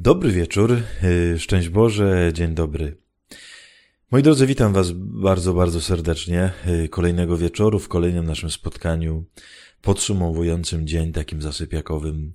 Dobry wieczór, szczęść Boże, dzień dobry. Moi drodzy, witam Was bardzo, bardzo serdecznie kolejnego wieczoru w kolejnym naszym spotkaniu podsumowującym dzień takim zasypiakowym.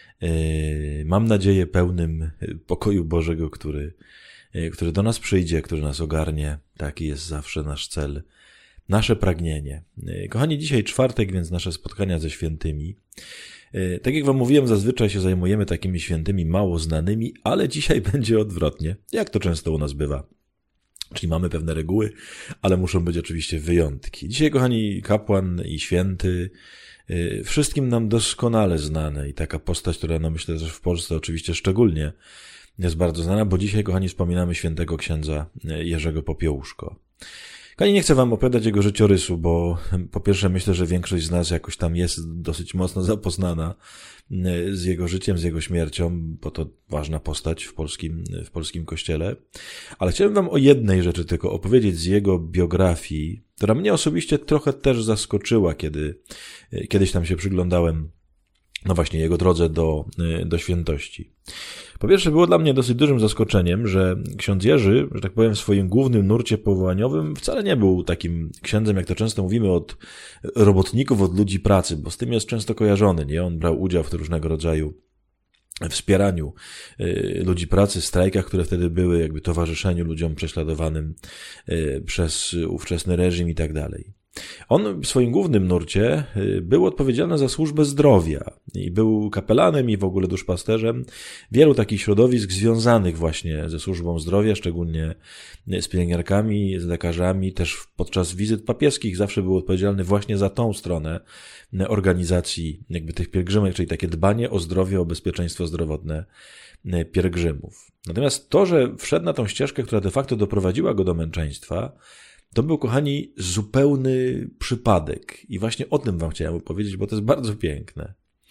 Mam nadzieję pełnym pokoju Bożego, który do nas przyjdzie, który nas ogarnie. Taki jest zawsze nasz cel, nasze pragnienie. Kochani, dzisiaj czwartek, więc nasze spotkania ze świętymi. Tak jak Wam mówiłem, zazwyczaj się zajmujemy takimi świętymi mało znanymi, ale dzisiaj będzie odwrotnie, jak to często u nas bywa. Czyli mamy pewne reguły, ale muszą być oczywiście wyjątki. Dzisiaj, kochani, kapłan i święty, wszystkim nam doskonale znane i taka postać, która myślę, że w Polsce oczywiście szczególnie jest bardzo znana, bo dzisiaj, kochani, wspominamy świętego księdza Jerzego Popiełuszko. Kochani, nie chcę Wam opowiadać jego życiorysu, bo po pierwsze myślę, że większość z nas jakoś tam jest dosyć mocno zapoznana z jego życiem, z jego śmiercią, bo to ważna postać w polskim kościele. Ale chciałem Wam o jednej rzeczy tylko opowiedzieć z jego biografii, która mnie osobiście trochę też zaskoczyła, kiedy kiedyś tam się przyglądałem właśnie jego drodze do świętości. Po pierwsze, było dla mnie dosyć dużym zaskoczeniem, że ksiądz Jerzy, że tak powiem, w swoim głównym nurcie powołaniowym wcale nie był takim księdzem, jak to często mówimy, od robotników, od ludzi pracy, bo z tym jest często kojarzony, nie? On brał udział w różnego rodzaju wspieraniu ludzi pracy, strajkach, które wtedy były, jakby towarzyszeniu ludziom prześladowanym przez ówczesny reżim i tak dalej. On w swoim głównym nurcie był odpowiedzialny za służbę zdrowia i był kapelanem i w ogóle duszpasterzem wielu takich środowisk związanych właśnie ze służbą zdrowia, szczególnie z pielęgniarkami, z lekarzami. Też podczas wizyt papieskich zawsze był odpowiedzialny właśnie za tą stronę organizacji jakby tych pielgrzymek, czyli takie dbanie o zdrowie, o bezpieczeństwo zdrowotne pielgrzymów. Natomiast to, że wszedł na tą ścieżkę, która de facto doprowadziła go do męczeństwa, to był, kochani, zupełny przypadek. I właśnie o tym Wam chciałem opowiedzieć, bo to jest bardzo piękne.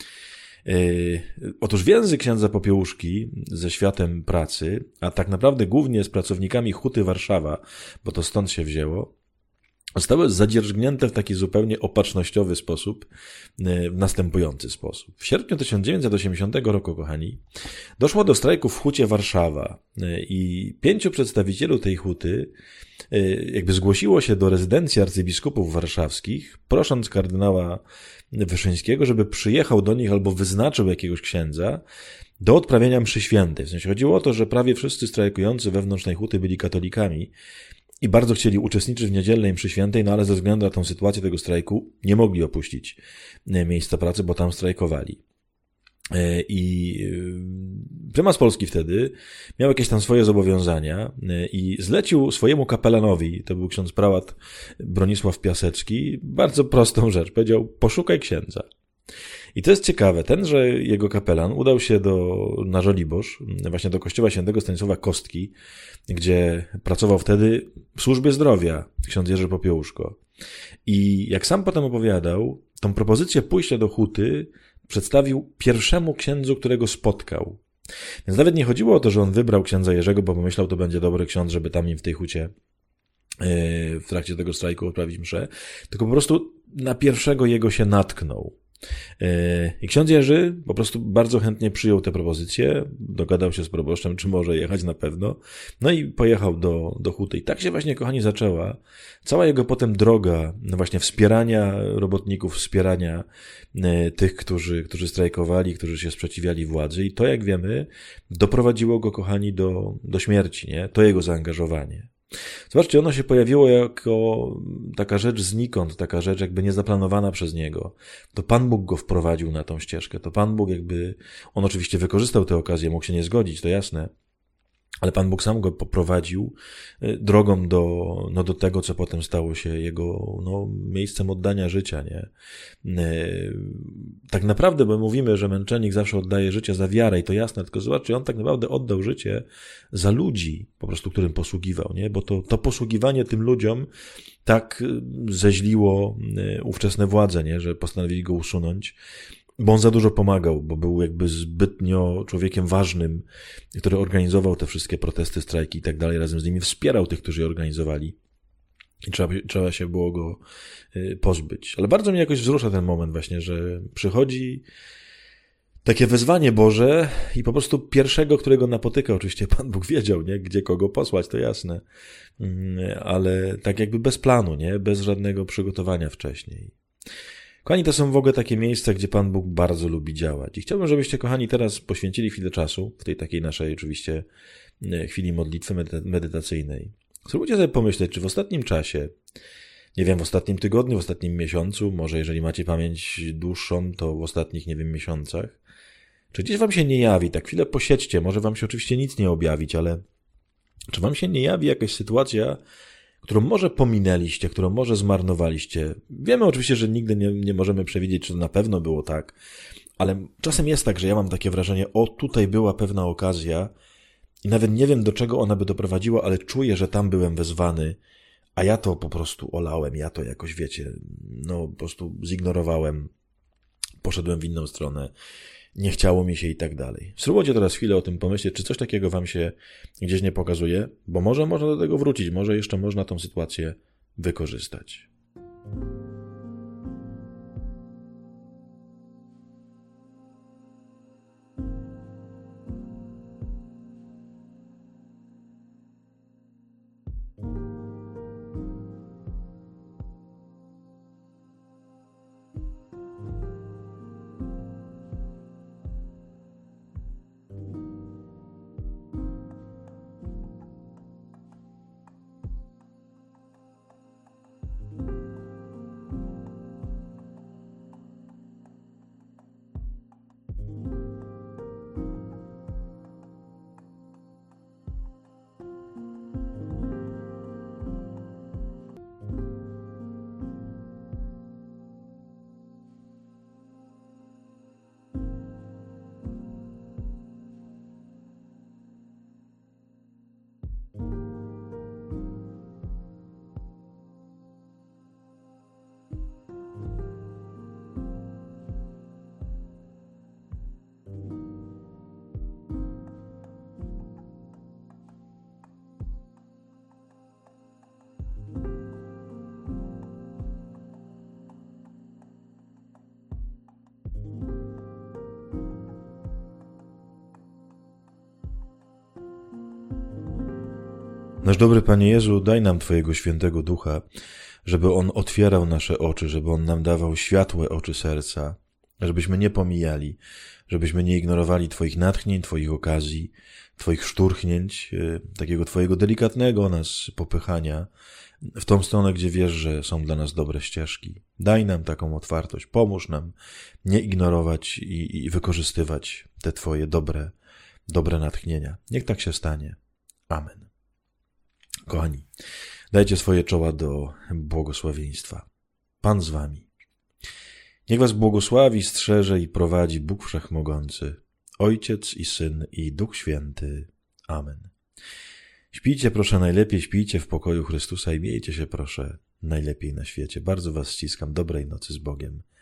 Otóż więzy księdza Popiełuszki ze światem pracy, a tak naprawdę głównie z pracownikami Huty Warszawa, bo to stąd się wzięło, zostały zadzierżgnięte w taki zupełnie opatrznościowy sposób, w następujący sposób. W sierpniu 1980 roku, kochani, doszło do strajku w Hucie Warszawa i 5 przedstawicieli tej huty jakby zgłosiło się do rezydencji arcybiskupów warszawskich, prosząc kardynała Wyszyńskiego, żeby przyjechał do nich albo wyznaczył jakiegoś księdza do odprawienia mszy świętej. W sensie chodziło o to, że prawie wszyscy strajkujący wewnątrz tej huty byli katolikami i bardzo chcieli uczestniczyć w niedzielnej mszy świętej, no ale ze względu na tą sytuację tego strajku nie mogli opuścić miejsca pracy, bo tam strajkowali. I prymas Polski wtedy miał jakieś tam swoje zobowiązania i zlecił swojemu kapelanowi, to był ksiądz prałat Bronisław Piasecki, bardzo prostą rzecz. Powiedział: poszukaj księdza. I to jest ciekawe, tenże jego kapelan udał się na Żoliborz, właśnie do kościoła świętego Stanisława Kostki, gdzie pracował wtedy w służbie zdrowia ksiądz Jerzy Popiełuszko. I jak sam potem opowiadał, tą propozycję pójścia do huty przedstawił pierwszemu księdzu, którego spotkał. Więc nawet nie chodziło o to, że on wybrał księdza Jerzego, bo pomyślał, to będzie dobry ksiądz, żeby tam im w tej hucie w trakcie tego strajku odprawić mszę, tylko po prostu na pierwszego jego się natknął. I ksiądz Jerzy po prostu bardzo chętnie przyjął tę propozycję, dogadał się z proboszczem, czy może jechać na pewno, no i pojechał do huty. I tak się właśnie, kochani, zaczęła cała jego potem droga właśnie wspierania robotników, wspierania tych, którzy strajkowali, którzy się sprzeciwiali władzy, i to, jak wiemy, doprowadziło go, kochani, do śmierci, nie? To jego zaangażowanie. Zobaczcie, ono się pojawiło jako taka rzecz znikąd, taka rzecz jakby niezaplanowana przez niego. To Pan Bóg go wprowadził na tą ścieżkę. To Pan Bóg on oczywiście wykorzystał tę okazję, mógł się nie zgodzić, to jasne. Ale Pan Bóg sam go poprowadził drogą do tego, co potem stało się jego miejscem oddania życia, nie? Tak naprawdę, bo mówimy, że męczennik zawsze oddaje życie za wiarę, i to jasne, tylko zobaczcie, on tak naprawdę oddał życie za ludzi, po prostu, którym posługiwał, nie? Bo to posługiwanie tym ludziom tak zeźliło ówczesne władze, nie? Że postanowili go usunąć. Bo on za dużo pomagał, bo był jakby zbytnio człowiekiem ważnym, który organizował te wszystkie protesty, strajki i tak dalej, razem z nimi wspierał tych, którzy je organizowali. I trzeba się było go pozbyć. Ale bardzo mnie jakoś wzrusza ten moment właśnie, że przychodzi takie wezwanie Boże i po prostu pierwszego, którego napotyka, oczywiście Pan Bóg wiedział, nie, gdzie kogo posłać, to jasne, ale tak jakby bez planu, nie, bez żadnego przygotowania wcześniej. Kochani, to są w ogóle takie miejsca, gdzie Pan Bóg bardzo lubi działać. I chciałbym, żebyście, kochani, teraz poświęcili chwilę czasu, w tej takiej naszej oczywiście chwili modlitwy medytacyjnej. Spróbujcie sobie pomyśleć, czy w ostatnim czasie, nie wiem, w ostatnim tygodniu, w ostatnim miesiącu, może jeżeli macie pamięć dłuższą, to w ostatnich, nie wiem, miesiącach, czy gdzieś wam się nie jawi, tak chwilę posiedźcie, może wam się oczywiście nic nie objawić, ale czy wam się nie jawi jakaś sytuacja, którą może pominęliście, którą może zmarnowaliście? Wiemy oczywiście, że nigdy nie możemy przewidzieć, czy to na pewno było tak, ale czasem jest tak, że ja mam takie wrażenie, o, tutaj była pewna okazja i nawet nie wiem, do czego ona by doprowadziła, ale czuję, że tam byłem wezwany, a ja to po prostu olałem, ja to jakoś, wiecie, no po prostu zignorowałem, poszedłem w inną stronę, nie chciało mi się i tak dalej. Spróbujcie teraz chwilę o tym pomyśleć, czy coś takiego wam się gdzieś nie pokazuje, bo może można do tego wrócić, może jeszcze można tą sytuację wykorzystać. Nasz dobry Panie Jezu, daj nam Twojego świętego Ducha, żeby On otwierał nasze oczy, żeby On nam dawał światłe oczy serca, żebyśmy nie pomijali, żebyśmy nie ignorowali Twoich natchnień, Twoich okazji, Twoich szturchnięć, takiego Twojego delikatnego nas popychania w tą stronę, gdzie wiesz, że są dla nas dobre ścieżki. Daj nam taką otwartość, pomóż nam nie ignorować i wykorzystywać te Twoje dobre natchnienia. Niech tak się stanie. Amen. Kochani, dajcie swoje czoła do błogosławieństwa. Pan z wami. Niech was błogosławi, strzeże i prowadzi Bóg Wszechmogący, Ojciec i Syn i Duch Święty. Amen. Śpijcie proszę najlepiej, śpijcie w pokoju Chrystusa i miejcie się proszę najlepiej na świecie. Bardzo was ściskam. Dobrej nocy z Bogiem.